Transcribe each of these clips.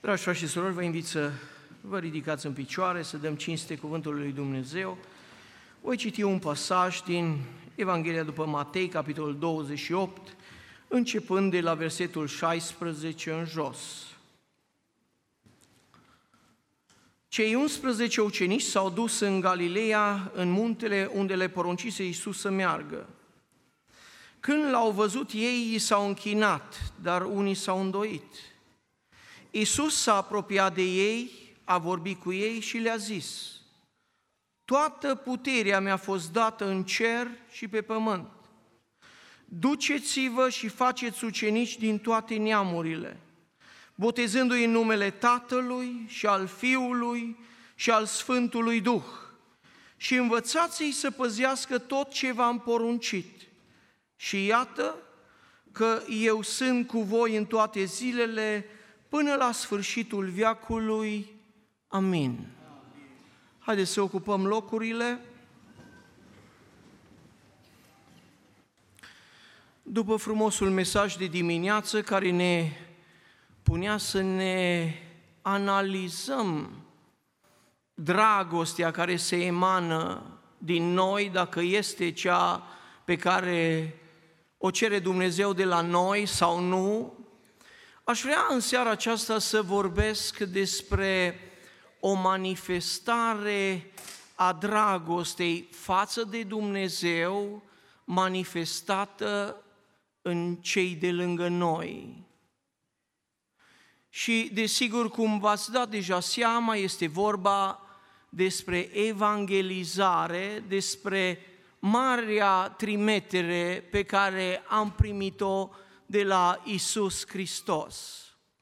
Dragi frați și surori, vă invit să vă ridicați în picioare, să dăm cinste cuvântului lui Dumnezeu. Voi citi un pasaj din Evanghelia după Matei, capitolul 28, începând de la versetul 16 în jos. Cei 11 ucenici s-au dus în Galileea, în muntele unde le poruncise Iisus să meargă. Când l-au văzut ei, i s-au închinat, dar unii s-au îndoit. Iisus s-a apropiat de ei, a vorbit cu ei și le-a zis: toată puterea mi-a fost dată în cer și pe pământ. Duceți-vă și faceți ucenici din toate neamurile, botezându-i în numele Tatălui și al Fiului și al Sfântului Duh, și învățați-i să păzească tot ce v-am poruncit. Și iată că eu sunt cu voi în toate zilele, până la sfârșitul veacului. Amin. Haideți să ocupăm locurile. După frumosul mesaj de dimineață care ne punea să ne analizăm dragostea care se emană din noi, dacă este cea pe care o cere Dumnezeu de la noi sau nu, aș vrea în seara aceasta să vorbesc despre o manifestare a dragostei față de Dumnezeu, manifestată în cei de lângă noi. Și, desigur, cum v-ați dat deja seama, este vorba despre evangelizare, despre marea trimitere pe care am primit-o de la Iisus Hristos.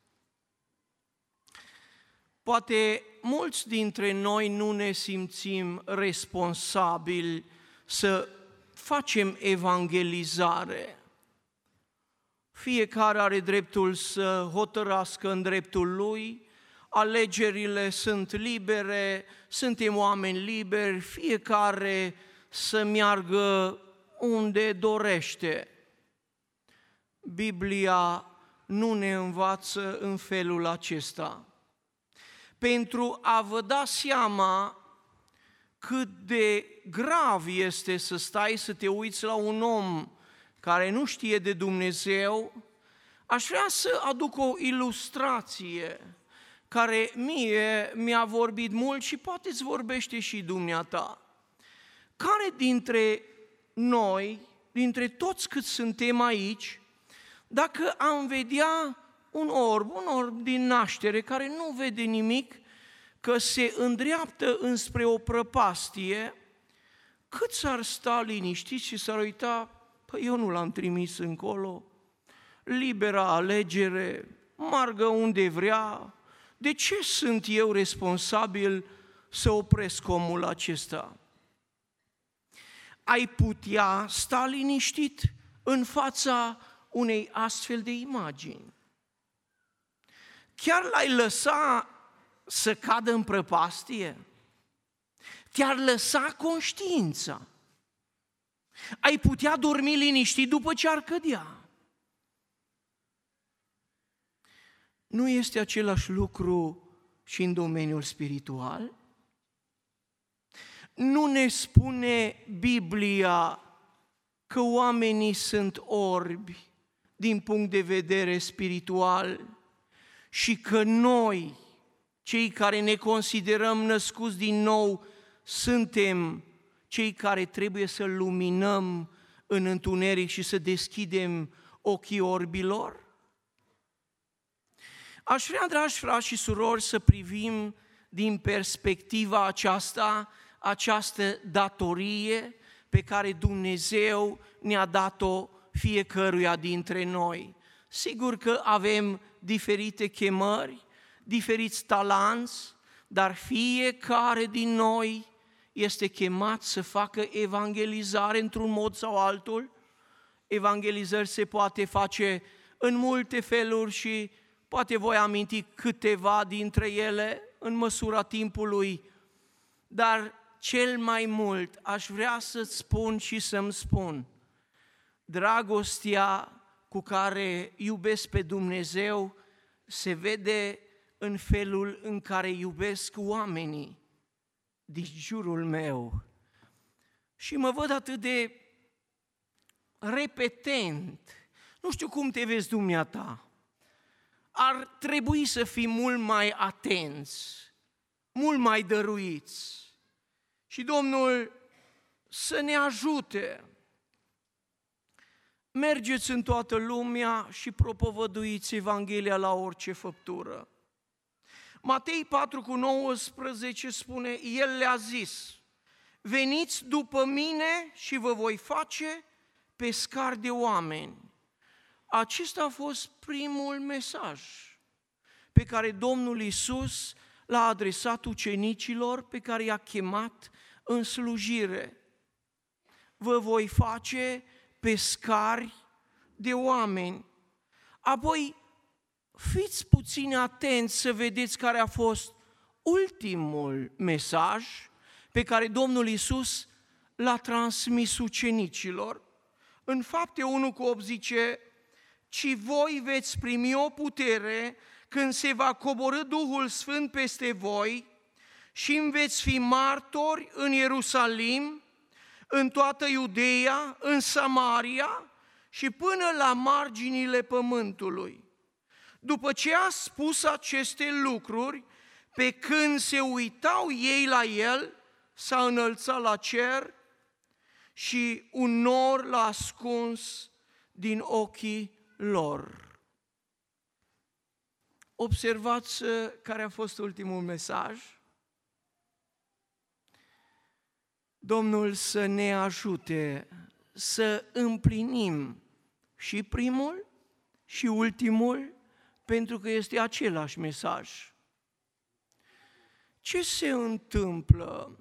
Poate mulți dintre noi nu ne simțim responsabili să facem evangelizare. Fiecare are dreptul să hotărască în dreptul lui, alegerile sunt libere, suntem oameni liberi, fiecare să meargă unde dorește. Biblia nu ne învață în felul acesta. Pentru a vă da seama cât de grav este să stai să te uiți la un om care nu știe de Dumnezeu, aș vrea să aduc o ilustrație care mie mi-a vorbit mult și poate îți vorbește și dumneata. Care dintre noi, dintre toți cât suntem aici, dacă am vedea un orb din naștere care nu vede nimic, că se îndreaptă înspre o prăpastie, cât s-ar sta liniștit și s-ar uita: păi eu nu l-am trimis încolo, libera alegere, margă unde vrea, de ce sunt eu responsabil să opresc omul acesta? Ai putea sta liniștit în fața unei astfel de imagini? Chiar l-ai lăsa să cadă în prăpastie? Te-ar lăsa conștiința? Ai putea dormi liniștit după ce ar cădea? Nu este același lucru și în domeniul spiritual? Nu ne spune Biblia că oamenii sunt orbi din punct de vedere spiritual și că noi, cei care ne considerăm născuți din nou, suntem cei care trebuie să luminăm în întuneric și să deschidem ochii orbilor? Aș vrea, dragi frați și surori, să privim din perspectiva această datorie pe care Dumnezeu ne-a dat-o fiecăruia dintre noi. Sigur că avem diferite chemări, diferiți talanți, dar fiecare din noi este chemat să facă evangelizare într-un mod sau altul. Evangelizări se poate face în multe feluri și poate voi aminti câteva dintre ele în măsura timpului, dar cel mai mult aș vrea să-ți spun și să-mi spun: dragostea cu care iubesc pe Dumnezeu se vede în felul în care iubesc oamenii din jurul meu. Și mă văd atât de repetent. Nu știu cum te vezi dumneata. Ar trebui să fim mult mai atenți, mult mai dăruiți. Și Domnul să ne ajute. Mergeți în toată lumea și propovăduiți Evanghelia la orice făptură. Matei 4:19 spune, El le-a zis, veniți după mine și vă voi face pescari de oameni. Acesta a fost primul mesaj pe care Domnul Iisus l-a adresat ucenicilor pe care i-a chemat în slujire. Vă voi face pescari de oameni. Apoi, fiți puțin atenți să vedeți care a fost ultimul mesaj pe care Domnul Iisus l-a transmis ucenicilor. În Fapte 1:8 zice, ci voi veți primi o putere când se va coborî Duhul Sfânt peste voi și îmi veți fi martori în Ierusalim, în toată Iudeea, în Samaria și până la marginile pământului. După ce a spus aceste lucruri, pe când se uitau ei la el, s-a înălțat la cer și un nor l-a ascuns din ochii lor. Observați care a fost ultimul mesaj. Domnul să ne ajute să împlinim și primul și ultimul, pentru că este același mesaj. Ce se întâmplă?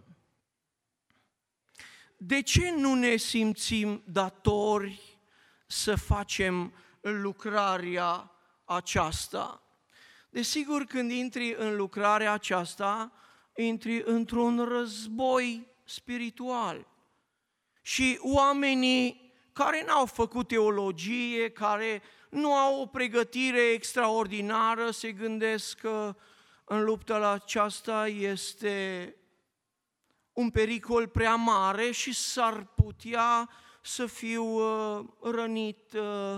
De ce nu ne simțim datori să facem lucrarea aceasta? Desigur, când intri în lucrarea aceasta, intri într-un război spiritual. Și oamenii care n-au făcut teologie, care nu au o pregătire extraordinară, se gândesc că în lupta aceasta este un pericol prea mare și s-ar putea să fiu rănit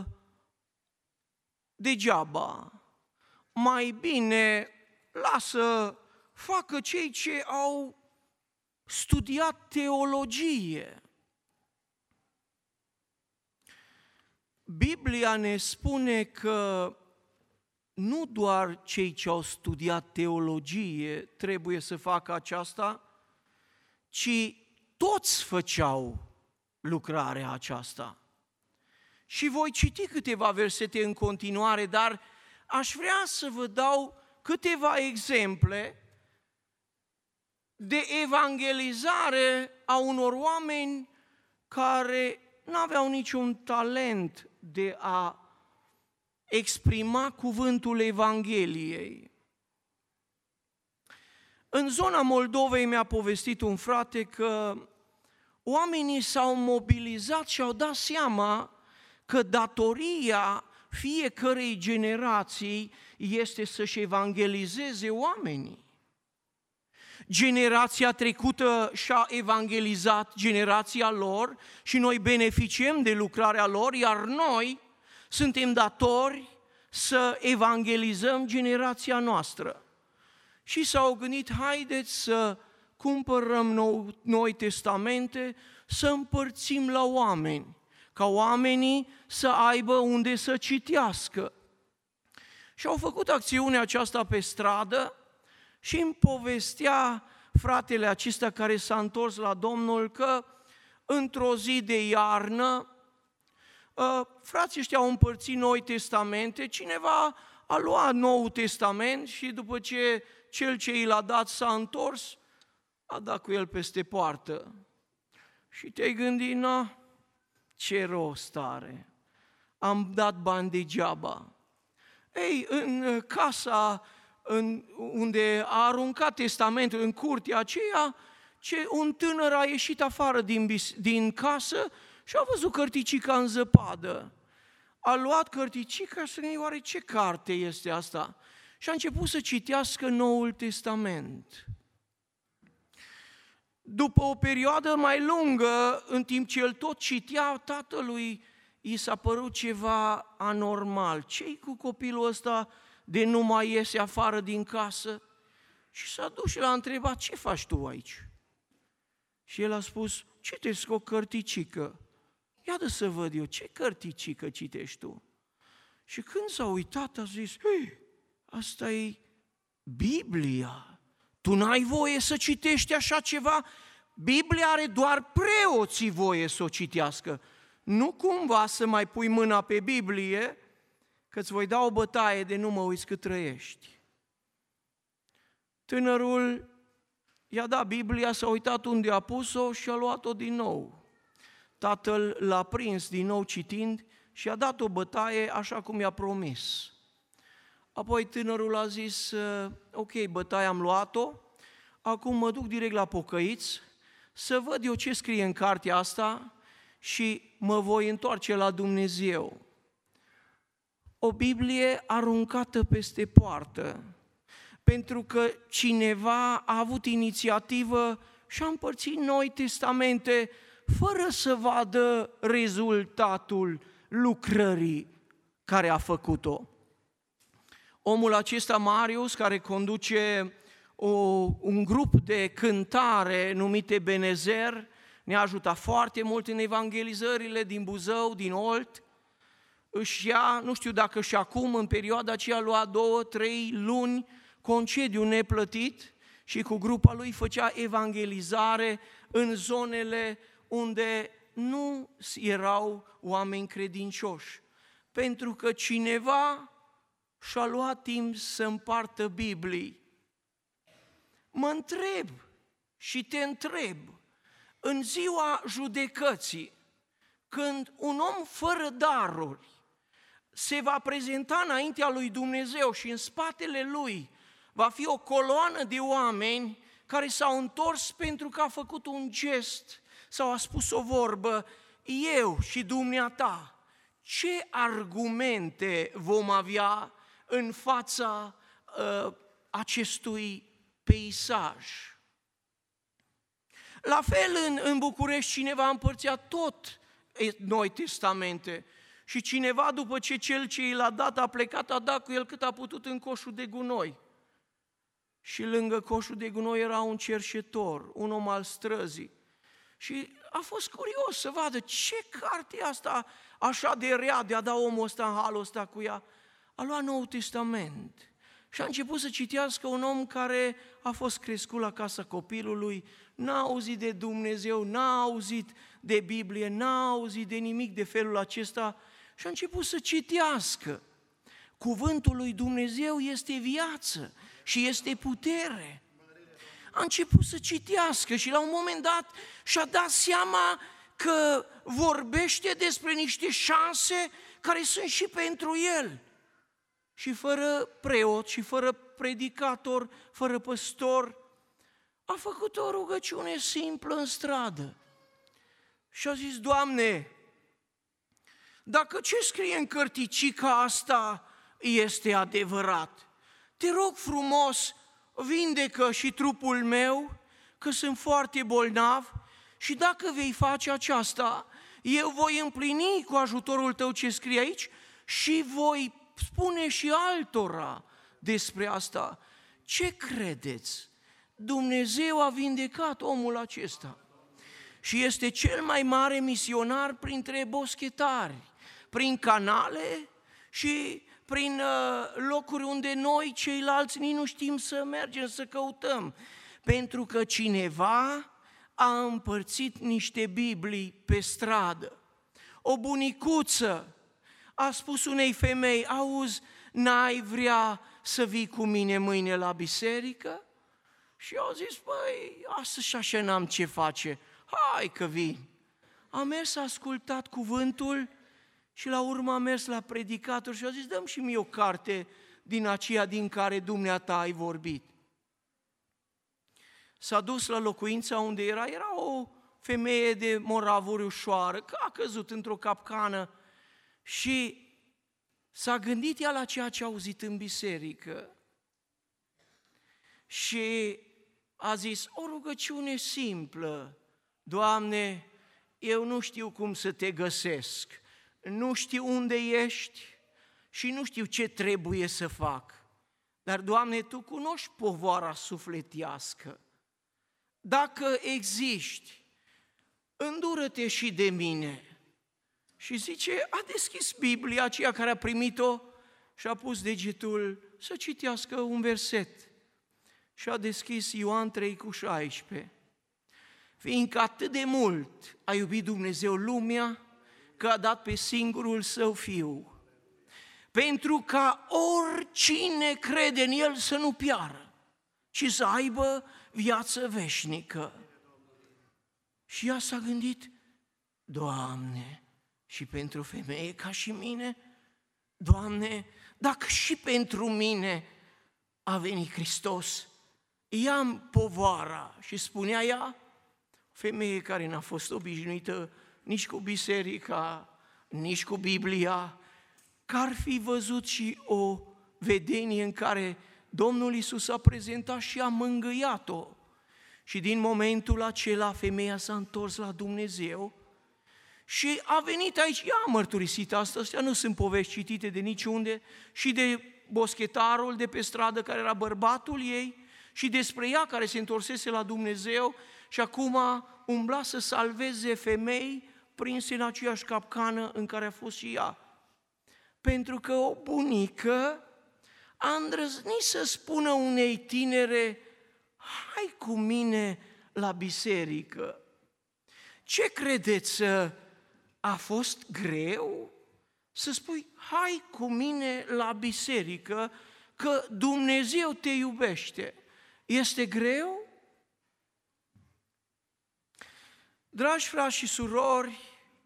degeaba. Mai bine lasă, facă cei ce au studiat teologie. Biblia ne spune că nu doar cei ce au studiat teologie trebuie să facă aceasta, ci toți făceau lucrarea aceasta. Și voi citi câteva versete în continuare, dar aș vrea să vă dau câteva exemple de evangelizare a unor oameni care nu aveau niciun talent de a exprima cuvântul Evangheliei. În zona Moldovei mi-a povestit un frate că oamenii s-au mobilizat și au dat seama că datoria fiecărei generații este să-și evangelizeze oamenii. Generația trecută și-a evangelizat generația lor și noi beneficiem de lucrarea lor, iar noi suntem datori să evangelizăm generația noastră. Și s-au gândit, haideți să cumpărăm noi testamente, să împărțim la oameni, ca oamenii să aibă unde să citească. Și au făcut acțiunea aceasta pe stradă și îmi povestea fratele acesta care s-a întors la Domnul că într-o zi de iarnă frații ăștia au împărțit noi testamente, cineva a luat Noul Testament și după ce cel ce i l-a dat s-a întors, a dat cu el peste poartă. Și te-ai gândit, ce rost are, am dat bani degeaba. Ei, în casa unde a aruncat testamentul, în curtea aceea, un tânăr a ieșit afară din casă și a văzut cărticica în zăpadă. A luat cărticica și să ne oare ce carte este asta? și a început să citească Noul Testament. După o perioadă mai lungă, în timp ce el tot citea, tatălui i s-a părut ceva anormal. Ce-i cu copilul ăsta de nu mai iese afară din casă? Și s-a dus și l-a întrebat, ce faci tu aici? Și el a spus, citesc o cărticică. Ia de să văd eu, ce cărticică citești tu? Și când s-a uitat, a zis, hei, asta e Biblia. Tu n-ai voie să citești așa ceva? Biblia are doar preoții voie să o citească. Nu cumva să mai pui mâna pe Biblie, că îți voi da o bătaie de nu mă uiți cât trăiești. Tânărul i-a dat Biblia, s-a uitat unde a pus-o și a luat-o din nou. Tatăl l-a prins din nou citind și a dat o bătaie așa cum i-a promis. Apoi tânărul a zis, ok, bătaia am luat-o, acum mă duc direct la pocăiți să văd eu ce scrie în cartea asta și mă voi întoarce la Dumnezeu. O Biblie aruncată peste poartă, pentru că cineva a avut inițiativă și a împărțit Noi Testamente fără să vadă rezultatul lucrării care a făcut-o. Omul acesta, Marius, care conduce un grup de cântare numit Ebenezer, ne-a ajutat foarte mult în evangelizările din Buzău, din Olt. Își ia, nu știu dacă și acum, în perioada aceea, lua 2-3 luni concediu neplătit și cu grupa lui făcea evangelizare în zonele unde nu erau oameni credincioși. Pentru că cineva și-a luat timp să împartă Biblii. Mă întreb și te întreb, în ziua judecății, când un om fără daruri se va prezenta înaintea lui Dumnezeu și în spatele lui va fi o coloană de oameni care s-au întors pentru că a făcut un gest sau a spus o vorbă, eu și dumneata, ce argumente vom avea în fața acestui peisaj? La fel în București cineva împărțea tot Noi Testamente și cineva după ce cel ce i l-a dat a plecat, a dat cu el cât a putut în coșul de gunoi. Și lângă coșul de gunoi era un cerșetor, un om al străzii. Și a fost curios să vadă ce carte e asta așa de rea de a da omul ăsta în halul ăsta cu ea. A luat Noul Testament și a început să citească un om care a fost crescut la casa copilului, n-a auzit de Dumnezeu, n-a auzit de Biblie, n-a auzit de nimic de felul acesta și a început să citească. Cuvântul lui Dumnezeu este viață și este putere. A început să citească și la un moment dat și-a dat seama că vorbește despre niște șanse care sunt și pentru el. Și fără preot și fără predicator, fără păstor, a făcut o rugăciune simplă în stradă. Și a zis, Doamne, dacă ce scrie în cărticica asta este adevărat, te rog frumos, vindecă și trupul meu, că sunt foarte bolnav și dacă vei face aceasta, eu voi împlini cu ajutorul tău ce scrie aici și voi spune și altora despre asta. Ce credeți? Dumnezeu a vindecat omul acesta și este cel mai mare misionar printre boschetari, prin canale și prin locuri unde noi ceilalți nici nu știm să mergem, să căutăm, pentru că cineva a împărțit niște Biblii pe stradă. O bunicuță a spus unei femei, auzi, n-ai vrea să vii cu mine mâine la biserică? Și eu au zis, băi, astăzi și așa n-am ce face, hai că vin. A mers, a ascultat cuvântul și la urmă a mers la predicator și a zis, dă-mi și mie o carte din aceea din care dumneata ai vorbit. S-a dus la locuința unde era o femeie de moravuri ușoară, că a căzut într-o capcană și s-a gândit ea la ceea ce a auzit în biserică. și a zis o rugăciune simplă: Doamne, eu nu știu cum să te găsesc, nu știu unde ești și nu știu ce trebuie să fac, dar, Doamne, Tu cunoști povara sufletească. Dacă existi, îndură-te și de mine. Și zice, a deschis Biblia, aceea care a primit-o, și a pus degetul să citească un verset. Și a deschis Ioan 3:16. Fiindcă atât de mult a iubit Dumnezeu lumea, că a dat pe singurul Său Fiu, pentru ca oricine crede în El să nu piară, ci să aibă viață veșnică. Și ea s-a gândit, Doamne, și pentru femeie ca și mine? Doamne, dacă și pentru mine a venit Hristos, ia-mi povara. Și spunea ea, femeie care n-a fost obișnuită nici cu biserica, nici cu Biblia, că ar fi văzut și o vedenie în care Domnul Iisus a prezentat și a mângâiat-o. Și din momentul acela femeia s-a întors la Dumnezeu și a venit aici, ea a mărturisit asta, astea nu sunt povești citite de niciunde, și de boschetarul de pe stradă care era bărbatul ei și despre ea care se întorsese la Dumnezeu și acum umbla să salveze femei prinse în aceeași capcană în care a fost și ea. Pentru că o bunică a îndrăznit să spună unei tinere, hai cu mine la biserică. Ce credeți, a fost greu să spui, hai cu mine la biserică, că Dumnezeu te iubește? Este greu? Dragi frați și surori,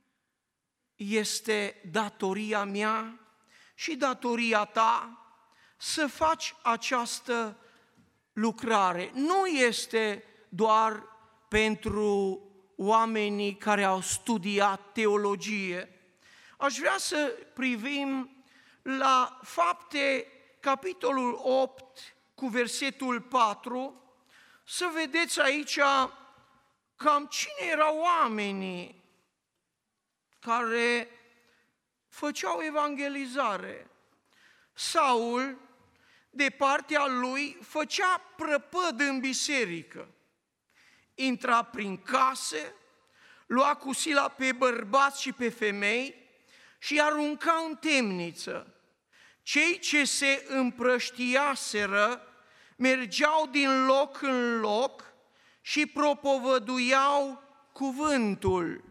este datoria mea și datoria ta să faci această lucrare. Nu este doar pentru oamenii care au studiat teologie. Aș vrea să privim la Fapte, capitolul 8, cu versetul 4, să vedeți aici cam cine erau oamenii care făceau evangelizare. Saul, de partea lui, făcea prăpăd în biserică. Intra prin case, lua cu sila pe bărbați și pe femei și arunca în temniță. Cei ce se împrăștiaseră mergeau din loc în loc și propovăduiau cuvântul.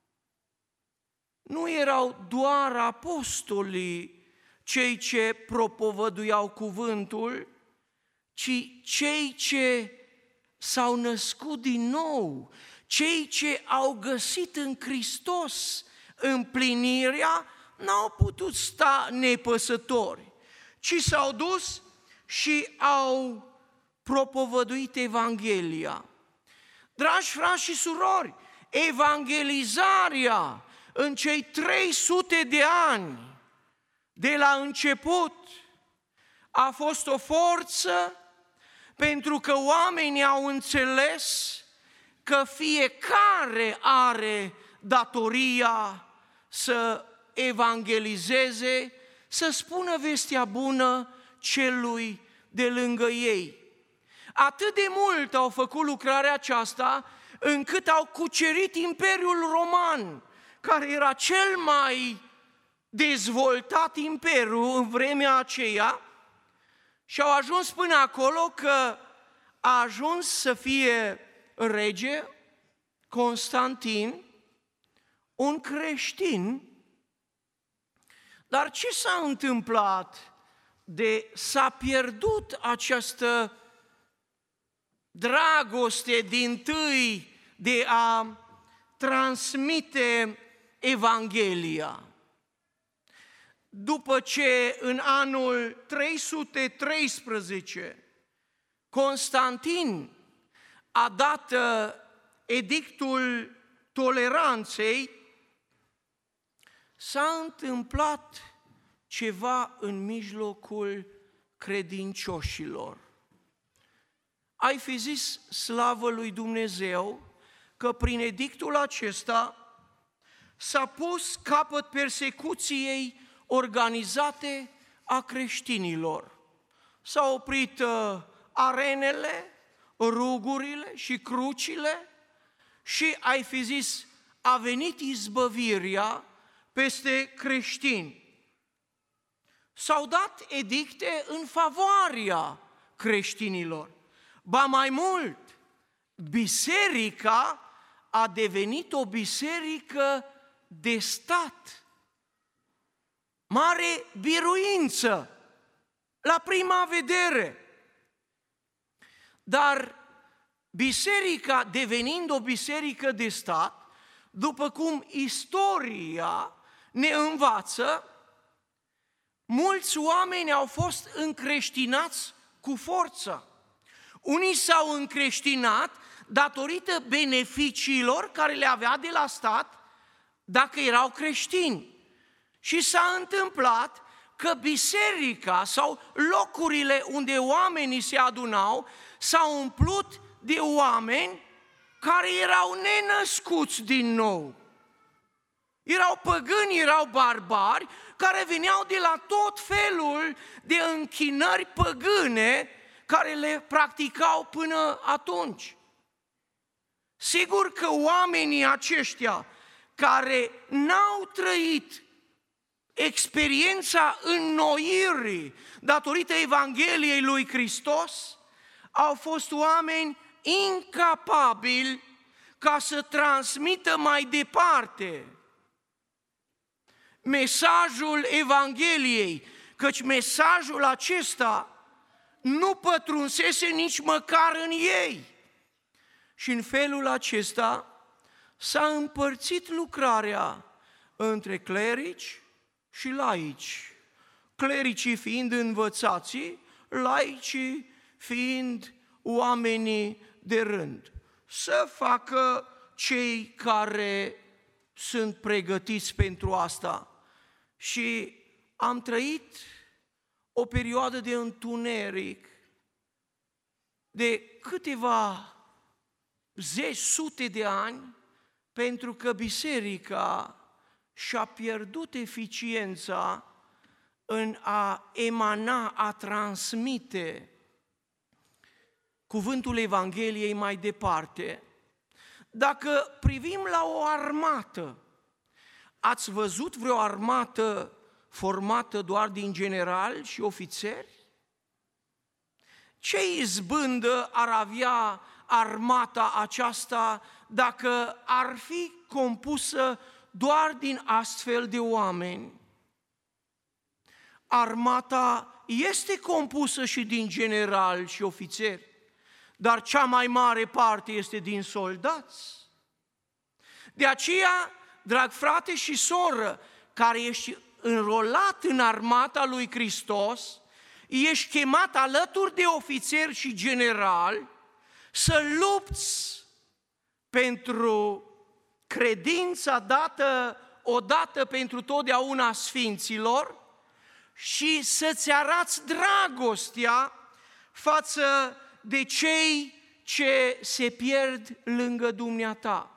Nu erau doar apostolii cei ce propovăduiau cuvântul, ci cei ce s-au născut din nou, cei ce au găsit în Hristos împlinirea, n-au putut sta nepăsători, ci s-au dus și au propovăduit Evanghelia. Dragi frați și surori, evangelizarea în cei 300 de ani de la început a fost o forță, pentru că oamenii au înțeles că fiecare are datoria să evangelizeze, să spună vestea bună celui de lângă ei. Atât de mult au făcut lucrarea aceasta, încât au cucerit Imperiul Roman, care era cel mai dezvoltat imperiu în vremea aceea, și au ajuns până acolo că a ajuns să fie rege Constantin, un creștin. Dar ce s-a întâmplat? S-a pierdut această dragoste dintâi de a transmite Evanghelia. După ce în anul 313 Constantin a dat edictul toleranței, s-a întâmplat ceva în mijlocul credincioșilor. ai fi zis slavă lui Dumnezeu că prin edictul acesta s-a pus capăt persecuției organizate a creștinilor. S-au oprit arenele, rugurile și crucile și ai fi zis, a venit izbăvirea peste creștini. S-au dat edicte în favoarea creștinilor. Ba mai mult, biserica a devenit o biserică de stat. Mare biruință la prima vedere. Dar biserica, devenind o biserică de stat, după cum istoria ne învață, mulți oameni au fost încreștinați cu forță. Unii s-au încreștinat datorită beneficiilor care le avea de la stat dacă erau creștini. Și s-a întâmplat că biserica sau locurile unde oamenii se adunau s-au umplut de oameni care erau nenăscuți din nou. Erau păgâni, erau barbari, care veneau de la tot felul de închinări păgâne care le practicau până atunci. Sigur că oamenii aceștia care n-au trăit experiența înnoirii datorită Evangheliei lui Hristos au fost oameni incapabili ca să transmită mai departe mesajul Evangheliei, căci mesajul acesta nu pătrunsese nici măcar în ei. Și în felul acesta s-a împărțit lucrarea între clerici și laici. Clericii fiind învățații, laicii fiind oamenii de rând. Să facă cei care sunt pregătiți pentru asta. Și am trăit o perioadă de întuneric de câteva sute de ani, pentru că biserica și-a pierdut eficiența în a emana, a transmite cuvântul Evangheliei mai departe. Dacă privim la o armată, ați văzut vreo armată formată doar din generali și ofițeri? Ce izbândă ar avea armata aceasta dacă ar fi compusă doar din astfel de oameni? Armata este compusă și din generali și ofițeri, dar cea mai mare parte este din soldați. De aceea, drag frate și soră, care ești înrolat în armata lui Hristos, ești chemat alături de ofițeri și generali să lupți pentru credința dată odată pentru totdeauna sfinților și să-ți arăți dragostea față de cei ce se pierd lângă dumneata.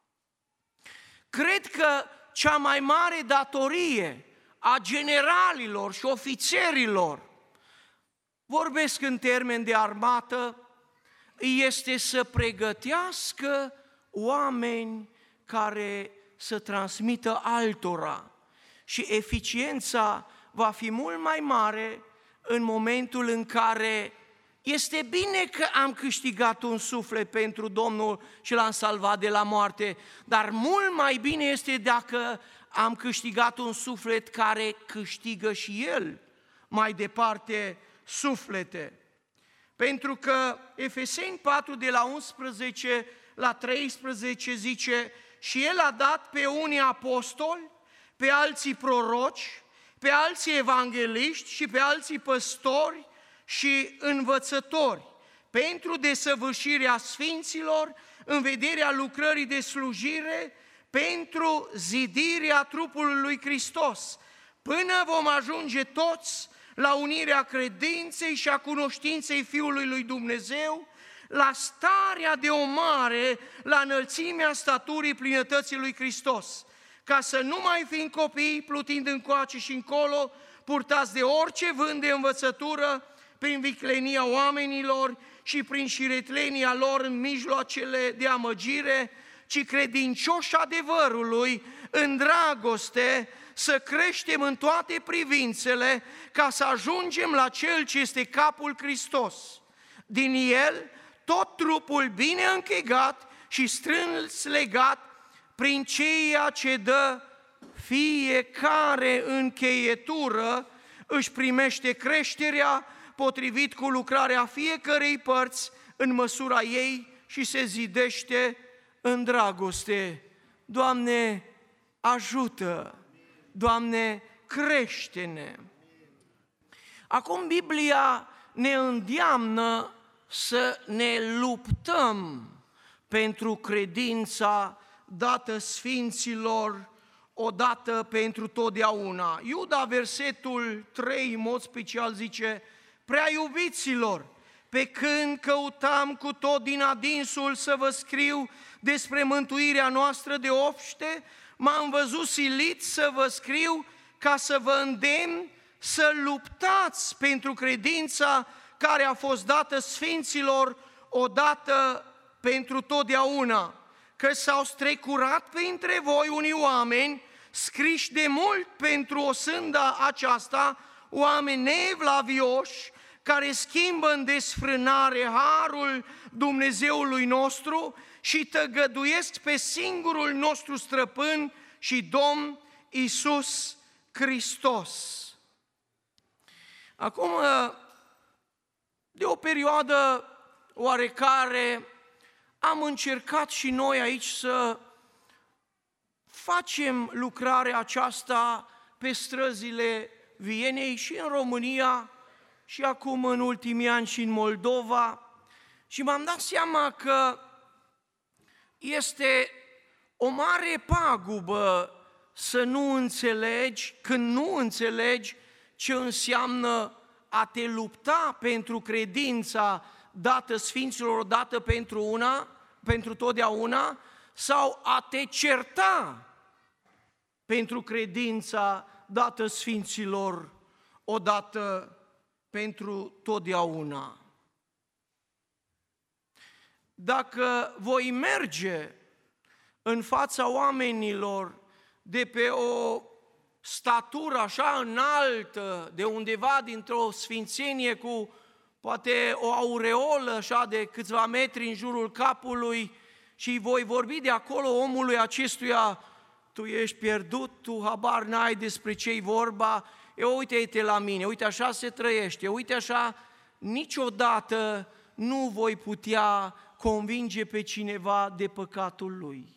Cred că cea mai mare datorie a generalilor și ofițerilor, vorbesc în termeni de armată, este să pregătească oameni care să transmită altora. Și eficiența va fi mult mai mare în momentul în care este bine că am câștigat un suflet pentru Domnul și l-am salvat de la moarte, dar mult mai bine este dacă am câștigat un suflet care câștigă și el mai departe suflete. Pentru că Efeseni 4 de la 11 la 13 zice: și el a dat pe unii apostoli, pe alții proroci, pe alții evangeliști și pe alții păstori și învățători, pentru desăvârșirea sfinților, în vederea lucrării de slujire, pentru zidirea trupului lui Hristos, până vom ajunge toți la unirea credinței și a cunoștinței Fiului lui Dumnezeu, la starea de omare, la înălțimea staturii plinătății lui Hristos, ca să nu mai fim copii plutind încoace și încolo, purtați de orice vânt de învățătură, prin viclenia oamenilor și prin șiretlenia lor în mijloacele de amăgire, ci credincioși adevărului, în dragoste, să creștem în toate privințele, ca să ajungem la Cel ce este capul Hristos. Din El, tot trupul bine închegat și strâns legat, prin ceea ce dă fiecare încheietură, își primește creșterea potrivit cu lucrarea fiecărei părți în măsura ei și se zidește în dragoste. Doamne, ajută! Doamne, crește-ne! Acum Biblia ne îndeamnă să ne luptăm pentru credința dată sfinților, odată pentru totdeauna. Iuda, versetul 3, în mod special zice: prea iubiților, pe când căutam cu tot din adinsul să vă scriu despre mântuirea noastră de obște, m-am văzut silit să vă scriu ca să vă îndemn să luptați pentru credința care a fost dată sfinților odată pentru totdeauna, că s-au strecurat printre voi unii oameni scriși de mult pentru o sânda aceasta, oameni neevlavioși, care schimbă în desfrânare harul Dumnezeului nostru și tăgăduiesc pe singurul nostru stăpân și Domn Iisus Hristos. Acum, de o perioadă oarecare, am încercat și noi aici să facem lucrarea aceasta pe străzile Vienei și în România și acum în ultimii ani și în Moldova, și m-am dat seama că este o mare pagubă să nu înțelegi, când nu înțelegi ce înseamnă a te lupta pentru credința dată sfinților, dată pentru totdeauna, sau a te certa pentru credința dată sfinților, odată pentru totdeauna. Dacă voi merge în fața oamenilor de pe o statură așa înaltă, de undeva dintr-o sfințenie cu poate o aureolă așa de câțiva metri în jurul capului, și voi vorbi de acolo omului acestuia: tu ești pierdut, tu habar n-ai despre ce-i vorba, uite-te la mine, uite așa se trăiește, uite așa, niciodată nu voi putea convinge pe cineva de păcatul lui.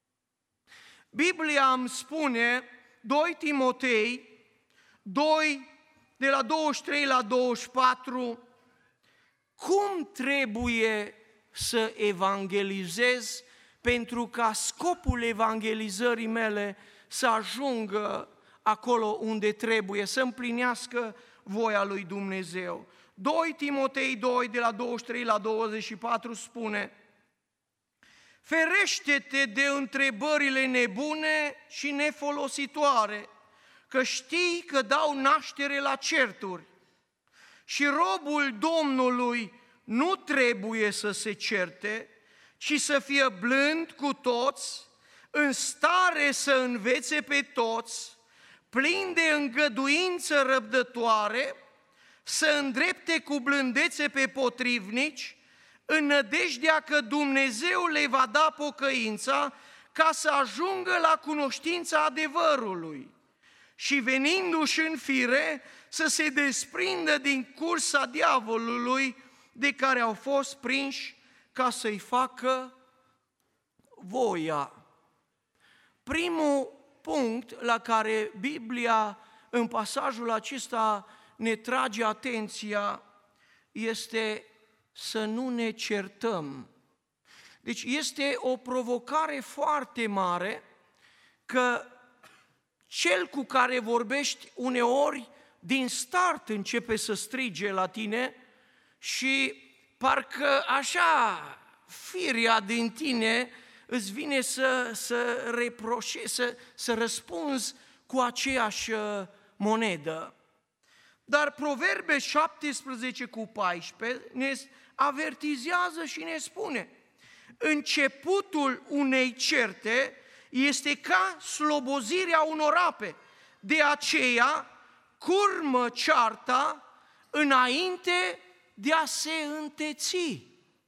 Biblia îmi spune, 2 Timotei 2, de la 23 la 24, cum trebuie să evangelizez pentru ca scopul evangelizării mele să ajungă acolo unde trebuie, să împlinească voia lui Dumnezeu. 2 Timotei 2, de la 23 la 24 spune: ferește-te de întrebările nebune și nefolositoare, că știi că dau naștere la certuri. Și robul Domnului nu trebuie să se certe, ci să fie blând cu toți, în stare să învețe pe toți, plin de îngăduință răbdătoare, să îndrepte cu blândețe pe potrivnici, în nădejdea că Dumnezeu le va da pocăința, ca să ajungă la cunoștința adevărului și, venindu-și în fire, să se desprindă din cursa diavolului de care au fost prinși, ca să-i facă voia. Primul punct la care Biblia în pasajul acesta ne trage atenția este să nu ne certăm. Deci este o provocare foarte mare că cel cu care vorbești uneori din start începe să strige la tine și parcă așa firea din tine îți vine să reproșezi, să răspunzi cu aceeași monedă. Dar Proverbe 17:14 ne avertizează și ne spune: începutul unei certe este ca slobozirea unor ape, de aceea curmă cearta înainte de a se înteți.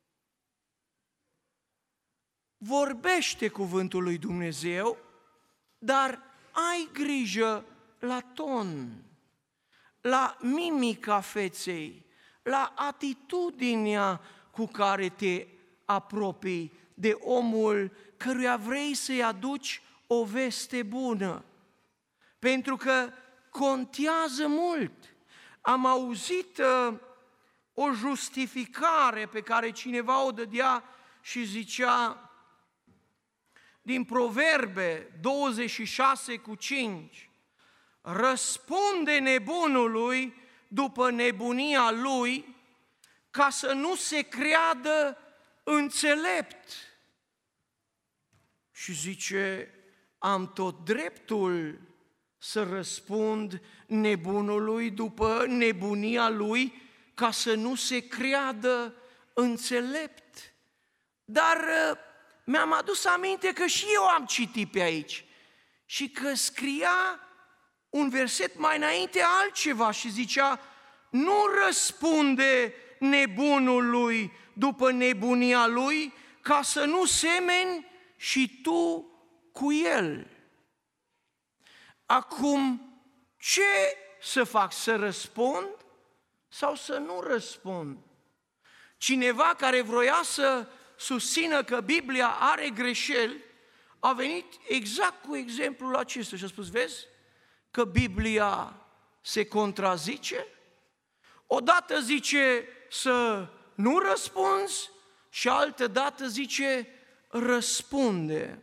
Vorbește cuvântul lui Dumnezeu, dar ai grijă la ton, la mimica feței, la atitudinea cu care te apropii de omul căruia vrei să-i aduci o veste bună. Pentru că contează mult. Am auzit o justificare pe care cineva o dădea și zicea din Proverbe 26:5: răspunde nebunului după nebunia lui, ca să nu se creadă înțelept. Și zice: am tot dreptul să răspund nebunului după nebunia lui, ca să nu se creadă înțelept. Dar mi-am adus aminte că și eu am citit pe aici și că scria un verset mai înainte altceva și zicea: nu răspunde nebunului după nebunia lui, ca să nu semeni și tu cu el. Acum, ce să fac? Să răspund sau să nu răspund? Cineva care vroia să susțină că Biblia are greșeli a venit exact cu exemplul acesta și a spus: vezi că Biblia se contrazice? Odată zice să nu răspunzi și altă dată zice răspunde.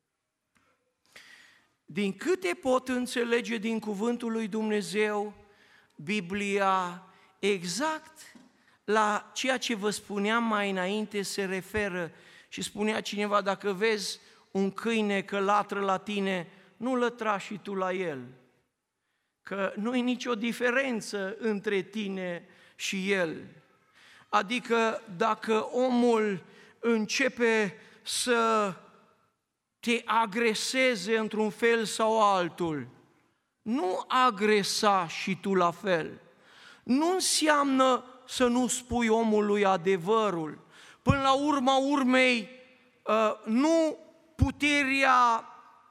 Din câte pot înțelege din cuvântul lui Dumnezeu, Biblia exact la ceea ce vă spuneam mai înainte se referă. Și spunea cineva: dacă vezi un câine că latră la tine, nu lătra și tu la el, că nu-i nicio diferență între tine și el. Adică dacă omul începe să te agreseze într-un fel sau altul, nu agresa și tu la fel. Nu înseamnă să nu spui omului adevărul. Până la urma urmei, nu puterea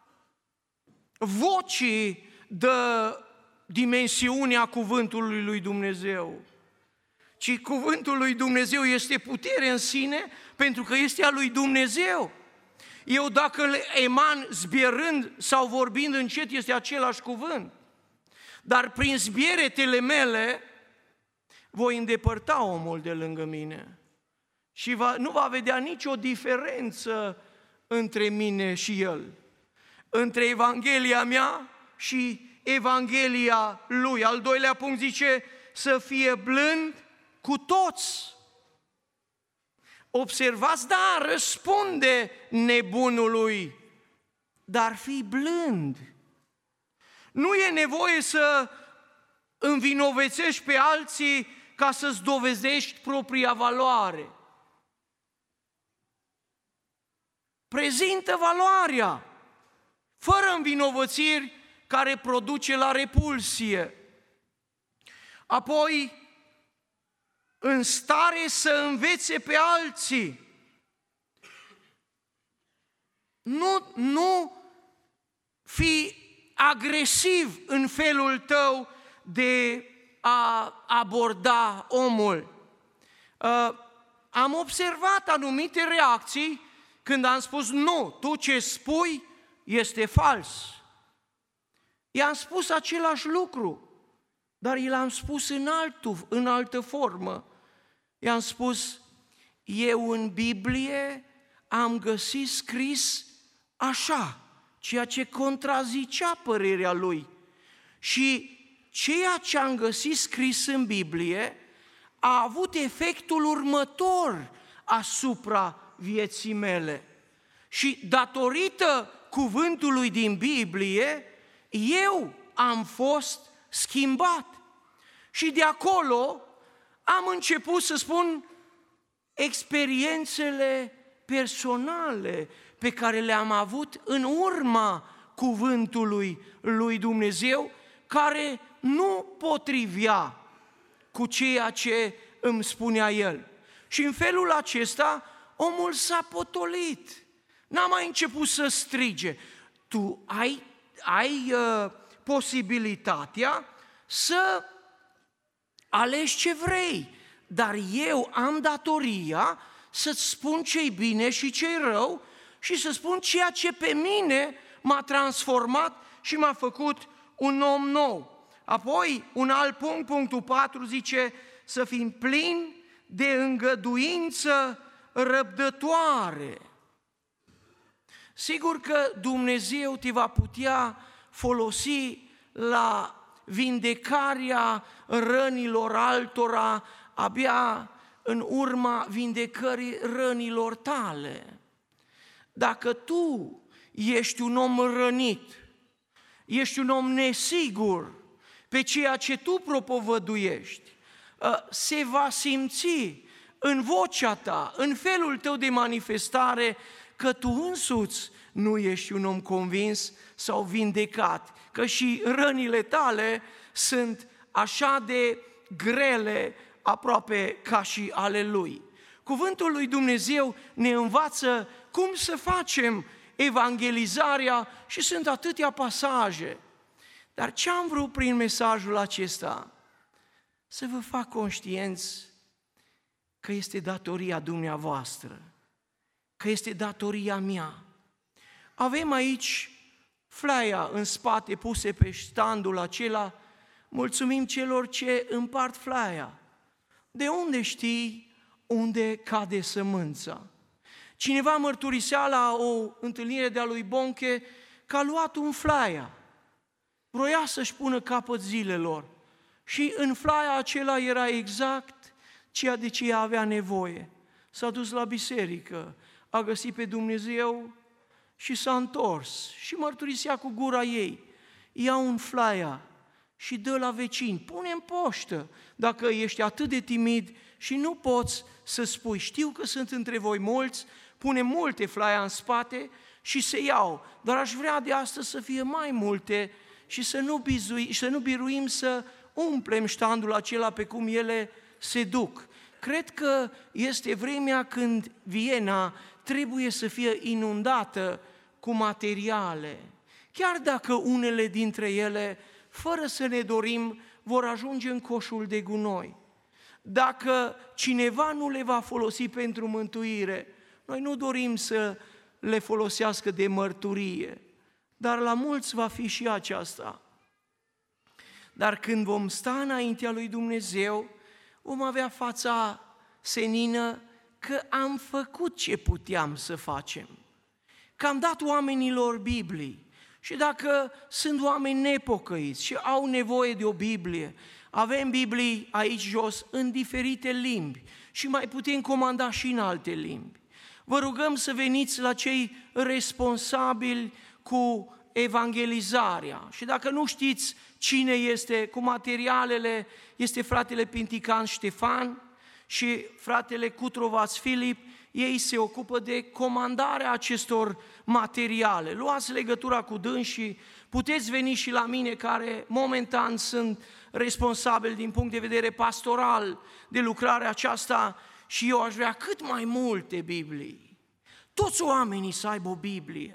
vocii dă dimensiunea cuvântului lui Dumnezeu, ci cuvântul lui Dumnezeu este putere în sine, pentru că este a lui Dumnezeu. Eu dacă le eman zbierând sau vorbind încet, este același cuvânt. Dar prin zbieretele mele voi îndepărta omul de lângă mine și nu va vedea nicio diferență între mine și el, între Evanghelia mea și Evanghelia lui. Al doilea punct zice să fie blând cu toți. Observați, da, răspunde nebunului, dar fii blând. Nu e nevoie să învinovățești pe alții ca să-ți dovedești propria valoare. Prezintă valoarea, fără învinovățiri care produce la repulsie. Apoi, în stare să învețe pe alții. Nu fi agresiv în felul tău de a aborda omul. Am observat anumite reacții când am spus: nu, tu ce spui este fals. I-am spus același lucru, dar i-l-am spus în altă formă. I-am spus: eu în Biblie am găsit scris așa, ceea ce contrazicea părerea lui. Și ceea ce am găsit scris în Biblie a avut efectul următor asupra vieții mele. Și datorită cuvântului din Biblie, eu am fost schimbat. Și de acolo am început să spun experiențele personale pe care le-am avut în urma cuvântului lui Dumnezeu, care nu potrivea cu ceea ce îmi spunea El. Și în felul acesta omul s-a potolit. N-a mai început să strige. Tu ai posibilitatea să alegi ce vrei, dar eu am datoria să-ți spun ce-i bine și ce-i rău și să spun ceea ce pe mine m-a transformat și m-a făcut un om nou. Apoi, un alt punct, punctul 4, zice să fim plini de îngăduință răbdătoare. Sigur că Dumnezeu te va putea folosi la vindecarea rănilor altora abia în urma vindecării rănilor tale. Dacă tu ești un om rănit, ești un om nesigur pe ceea ce tu propovăduiești, se va simți în vocea ta, în felul tău de manifestare, că tu însuți nu ești un om convins sau vindecat, că și rănile tale sunt așa de grele, aproape ca și ale Lui. Cuvântul lui Dumnezeu ne învață cum să facem evangelizarea și sunt atâtea pasaje. Dar ce am vrut prin mesajul acesta? Să vă fac conștienți că este datoria dumneavoastră, că este datoria mea. Avem aici flaia în spate puse pe standul acela, mulțumim celor ce împart flaia. De unde știi unde cade sămânța? Cineva mărturisea la o întâlnire de-a lui Bonche că a luat un flaia, vroia să-și pună capăt zilelor și în flaia acela era exact ceea de ce avea nevoie. S-a dus la biserică, a găsit pe Dumnezeu și s-a întors și mărturisea cu gura ei. Ia un flyer și dă la vecin, pune în poștă dacă ești atât de timid și nu poți să spui, știu că sunt între voi mulți, pune multe flyer în spate și se iau, dar aș vrea de astăzi să fie mai multe și să nu biruim să umplem ștandul acela pe cum ele se duc. Cred că este vremea când Viena trebuie să fie inundată cu materiale, chiar dacă unele dintre ele, fără să ne dorim, vor ajunge în coșul de gunoi. Dacă cineva nu le va folosi pentru mântuire, noi nu dorim să le folosească de mărturie, dar la mulți va fi și aceasta. Dar când vom sta înaintea lui Dumnezeu, vom avea fața senină că am făcut ce puteam să facem, că am dat oamenilor Biblii. Și dacă sunt oameni nepocăiți și au nevoie de o Biblie, avem Biblii aici jos în diferite limbi și mai putem comanda și în alte limbi. Vă rugăm să veniți la cei responsabili cu evangelizarea și dacă nu știți cine este cu materialele, este fratele Pintican Ștefan și fratele Cutrovaț Filip, ei se ocupă de comandarea acestor materiale. Luați legătura cu dânsii, puteți veni și la mine, care momentan sunt responsabil din punct de vedere pastoral de lucrarea aceasta și eu aș vrea cât mai multe Biblii. Toți oamenii să aibă o Biblie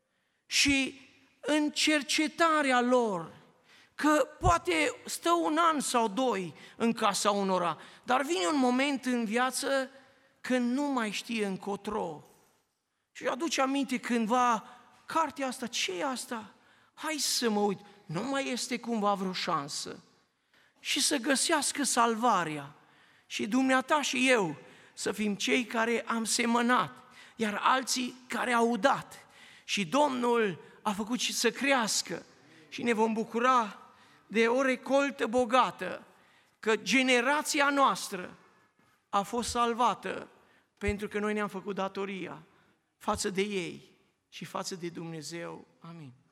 și în cercetarea lor, că poate stă un an sau doi în casa unora, dar vine un moment în viață când nu mai știe încotro. Și aduce aminte cândva, cartea asta, ce e asta? Hai să mă uit, nu mai este cumva vreo șansă. Și să găsească salvarea. Și dumneata și eu să fim cei care am semănat, iar alții care au dat. Și Domnul a făcut și să crească. Și ne vom bucura de o recoltă bogată, că generația noastră a fost salvată pentru că noi ne-am făcut datoria față de ei și față de Dumnezeu. Amin.